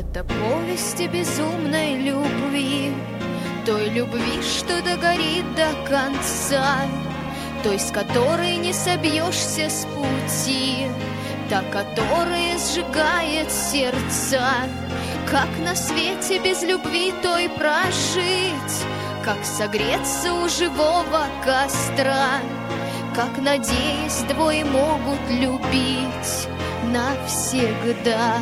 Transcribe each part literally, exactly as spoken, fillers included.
Это повесть о безумной любви, той любви, что догорит до конца, той, с которой не собьешься с пути, та, которая сжигает сердца. Как на свете без любви той прожить, как согреться у живого костра, как, надеясь, двое могут любить навсегда.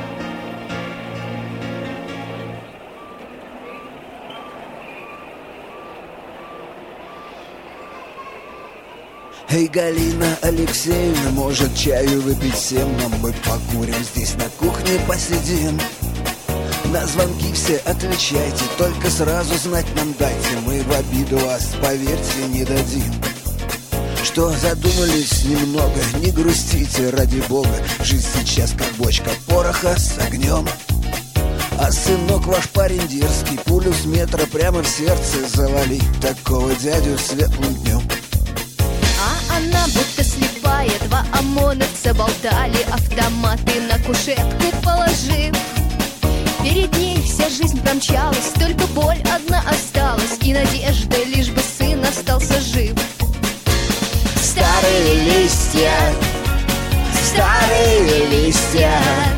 Эй, Галина Алексеевна, может чаю выпить всем, но мы покурим здесь на кухне, посидим. На звонки все отвечайте, только сразу знать нам дайте, мы в обиду вас, поверьте, не дадим. Что задумались немного, не грустите, ради бога, жизнь сейчас как бочка пороха с огнем. А сынок ваш парень дерзкий, пулю с метра прямо в сердце завалить такого дядю светлым днем. А она будто слепая, два ОМОНовца болтали, автоматы на кушетку положив. Перед ней вся жизнь промчалась, только боль одна осталась, и надежда, лишь бы сын остался жив. Старые листья, старые листья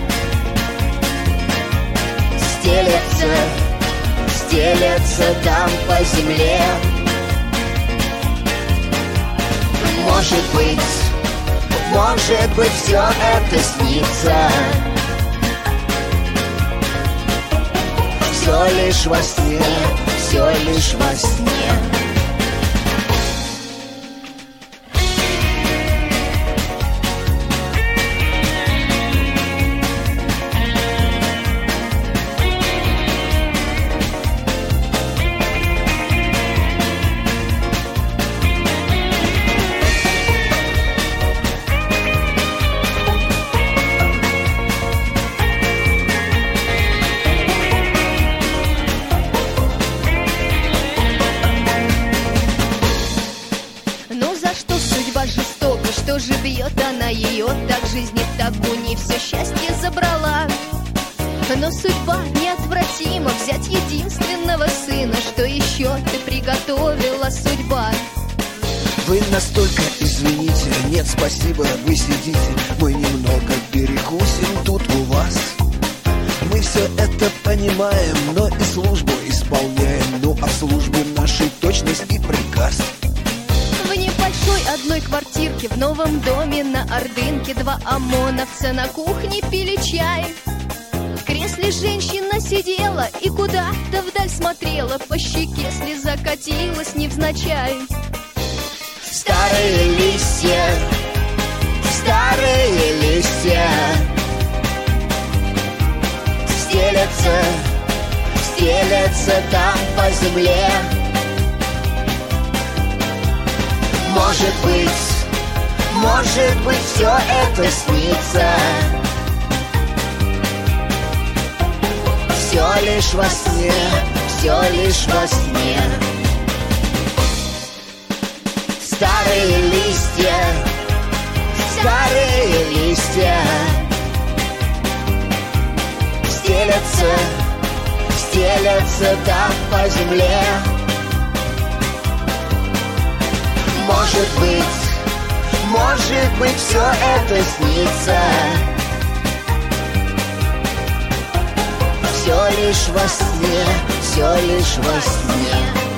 стелятся, стелятся там по земле. Может быть, может быть, все это снится, все лишь во сне, все лишь во сне. Что же бьет она ее, так жизни в табуне все счастье забрала. Но судьба неотвратима, взять единственного сына. Что еще ты приготовила, судьба? Вы настолько извините, нет, спасибо, вы сидите, мы немного перекусим тут у вас. Мы все это понимаем, но и службу исполняем. Ну а службы нашей точность и приказ. В небольшой одной квартирке в новом доме на Ордынке два ОМОНовца на кухне пили чай. В кресле женщина сидела и куда-то вдаль смотрела, по щеке слеза катилась невзначай. Старые листья, старые листья стелятся, стелятся там по земле. Может быть, может быть, все это снится, все лишь во сне, все лишь во сне. Старые листья, старые листья стелятся, стелятся там по земле. Может быть, может быть, все это снится, все лишь во сне, все лишь во сне.